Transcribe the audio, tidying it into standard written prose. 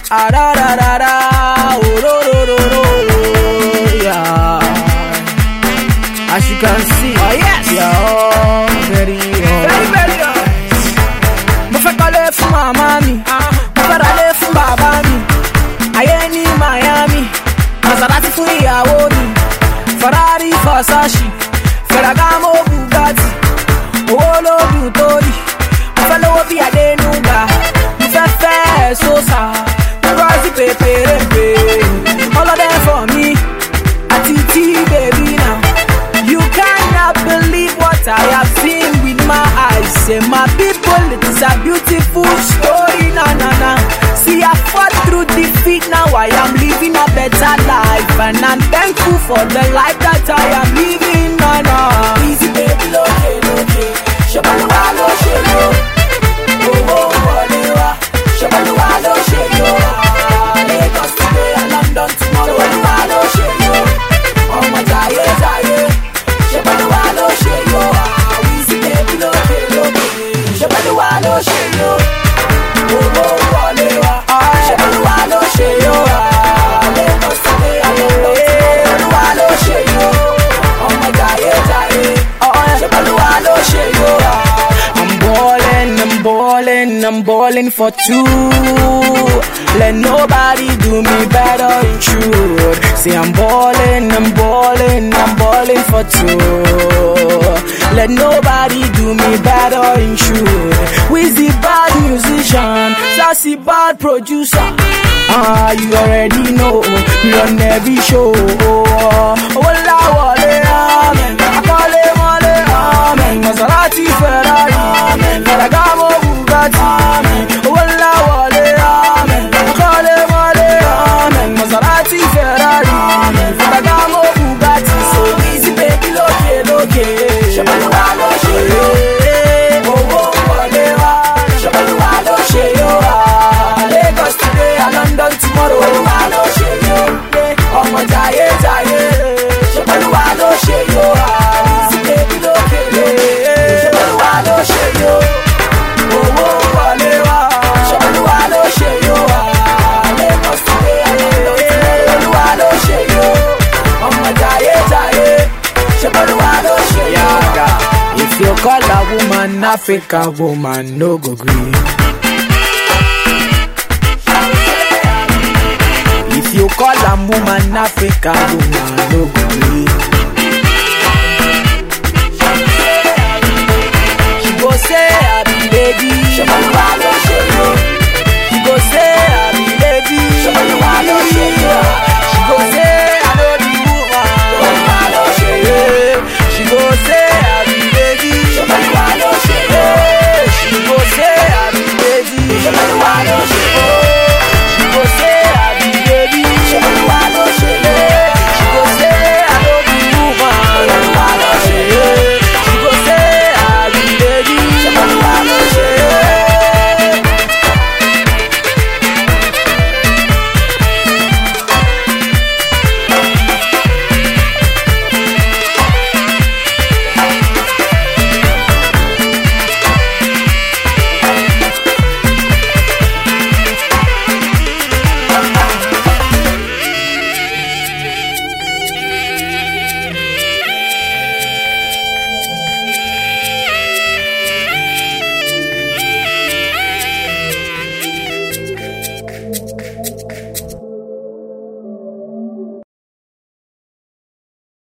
Ah da da da da, oh ro ro ro ro, yeah. As you can see, oh yes, yeah, very hot. Mo fẹ́ kọ́lé fún màmá mi, mo fẹ́ ralé fún bàbá mi. Ayé ní Miami, Maserati fún ìyàwó mi. Ferrari, Versace, Ferragamo, Bugatti. Owó lóògùn tó yìí, mo fẹ́ lówó bí Adénúgà. Mo fẹ́ fẹ́ sósà, rọ́ọ̀sì pépérépé. All of them for me, àti tí baby now. You cannot believe what I have seen with my eyes. Say my people, it is a beautiful story, na na na. See, I fought through defeat, now I am living a better life. And I'm thankful for the life that I am living, na na. Easy baby, loke, loke. Shabaluwa lo shelo. Oh, oh, walewa. Shabaluwa lo shelo. Lagos today and London tomorrow. Shabaluwa lo shelo. Oh, my jaye, jaye. Shabaluwa lo shelo. Easy baby, loke, loke. Shabaluwa lo shelo. Oh, oh, walewa. Shabaluwa lo shelo. Lagos today and London tomorrow. Shabaluwa lo shelo. Oh, my jaye, jaye. Shabaluwa lo shelo. I'm balling for two. Let nobody do me better in truth. See, I'm balling for two. Let nobody do me better in truth. Wizzy bad musician, Sassy bad producer. You already know, we on every show. Walla wale, amen. Akale male, amen. Maserati, Ferrari, amen. Ferragamo, Bugatti, amen. Walla wale, amen. Akale male, amen. Maserati, Ferrari, amen. Ferragamo, Bugatti. So easy baby, loke, loke. Shabaluwa lo shelo. Oh, oh, walewa. Shabaluwa lo shelo. Lagos today and London tomorrow. Shabaluwa lo shelo. Oh, my jaye, jaye. Shabaluwa lo shelo. Easy baby, loke, loke. Shabaluwa lo shelo. Oh, oh, walewa. Shabaluwa lo shelo. Lagos today and London tomorrow. Shabaluwa lo shelo. Oh, my jaye, jaye. Shabaluwa lo shelo. If you call a woman African woman, no go green. If you call a woman African woman, no go green.